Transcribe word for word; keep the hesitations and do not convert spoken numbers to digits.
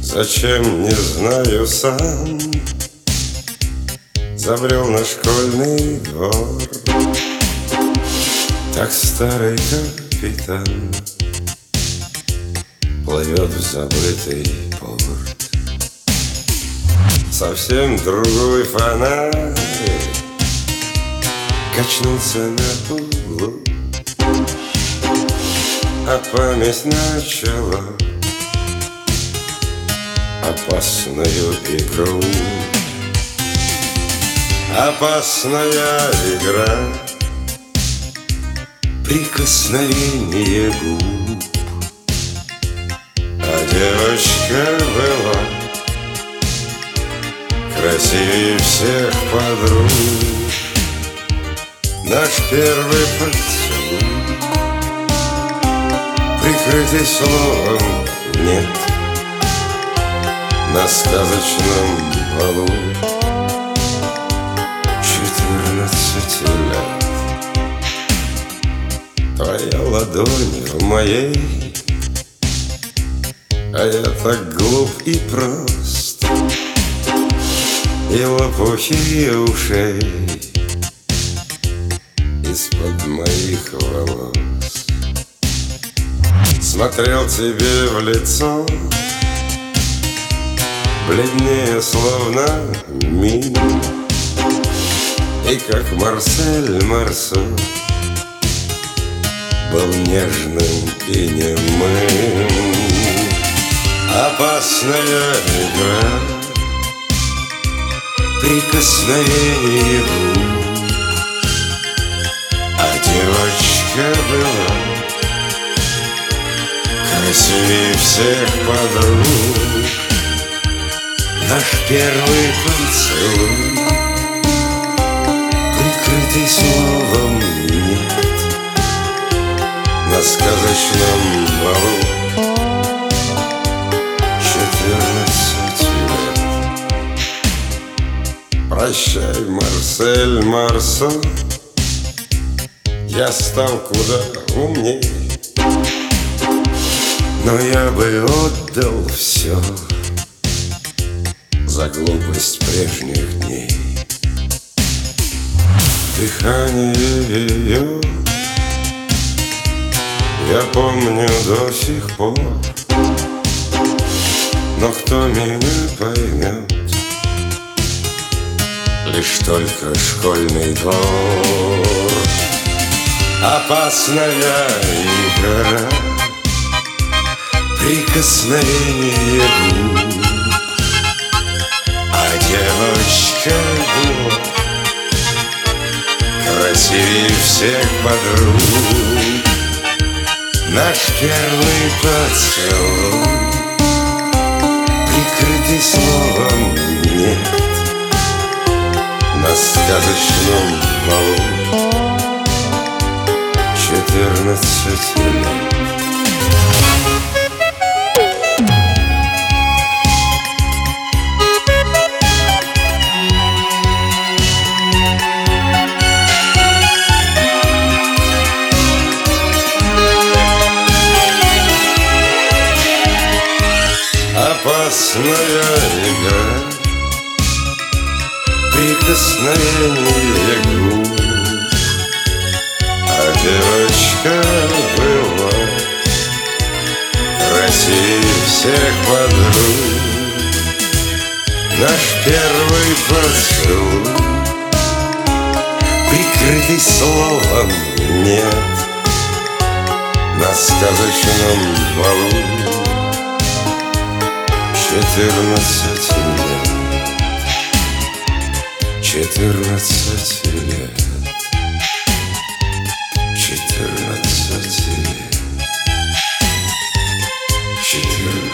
Зачем, не знаю сам, забрел на школьный двор. Так старый капитан плывет в забытый порт. Совсем другой фонарь качнулся на углу, а память начала опасную игру. Опасная игра, прикосновение губ. А девочка была красивее всех подруг. Наш первый поцелуй, прикрытый словом «нет», на сказочном балу. Четырнадцать лет, твоя ладонь в моей, а я так глуп и прост, и лопухи ушей из-под моих волос. Смотрел тебе в лицо, бледнее словно мин, и как Марсель Марсо был нежным и немым. Опасная игра, прикосновение губ. А девочка была красивее всех подруг. Наш первый поцелуй, прикрытый словом «нет», на сказочном балу. Четырнадцать лет. Прощай, Марсель Марсо, я стал куда умней, но я бы отдал все за глупость прежних дней. Дыхание ее я помню до сих пор, но кто меня поймет? Лишь только школьный двор. Опасная игра, прикосновение губ. А девочка была красивее всех подруг. Наш первый поцелуй, прикрытый словом «нет», на сказочном балу. Четырнадцать лет. Опасная игра, прикосновение губ. А девочка была красивее всех подруг. Наш первый поцелуй, прикрытый словом «нет», на сказочном балу. Четырнадцать лет, четырнадцать лет, четырнадцать лет, четырнадцать.